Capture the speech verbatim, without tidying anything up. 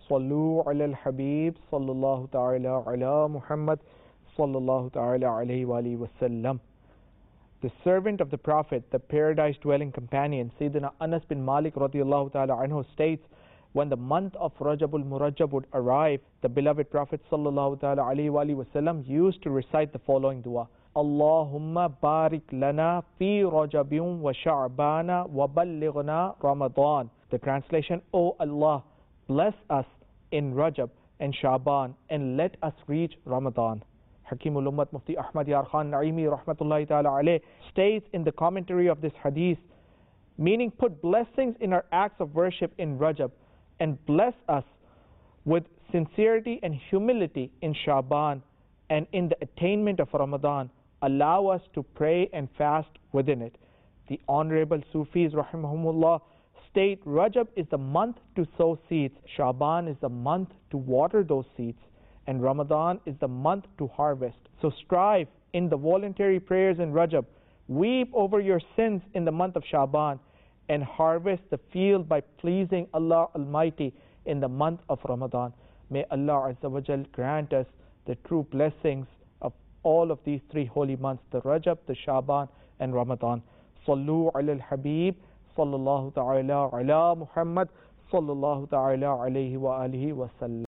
Sallu ala al-Habib sallallahu ta'ala ala Muhammad sallallahu ta'ala alayhi wa alihi wasallam. The servant of the Prophet, the paradise-dwelling companion, Sayyidina Anas bin Malik radiyallahu ta'ala anhu states, when the month of Rajabul Murajjab would arrive, the beloved Prophet sallallahu ta'ala alayhi wa alihi wasallam used to recite the following dua: Allahumma barik lana fi Rajabin wa Sha'bana wa ballighna Ramadan. The translation: O Allah, bless us in Rajab and Sha'ban and let us reach Ramadan. Hakimul Ummat Mufti Ahmad Yar Khan Naimi rahmatullahi ta'ala alayh states in the commentary of this hadith, meaning put blessings in our acts of worship in Rajab and bless us with sincerity and humility in Sha'ban, and in the attainment of Ramadan allow us to pray and fast within it. The Honorable Sufis rahimahumullah state Rajab is the month to sow seeds, Sha'ban is the month to water those seeds, and Ramadan is the month to harvest. So strive in the voluntary prayers in Rajab, weep over your sins in the month of Sha'ban, and harvest the field by pleasing Allah Almighty in the month of Ramadan. May Allah Azza wa Jal grant us the true blessings of all of these three holy months, the Rajab, the Sha'ban and Ramadan. Sallu ala al-Habib sallallahu ta'ala ala Muhammad sallallahu ta'ala alayhi wa alihi wa sallam.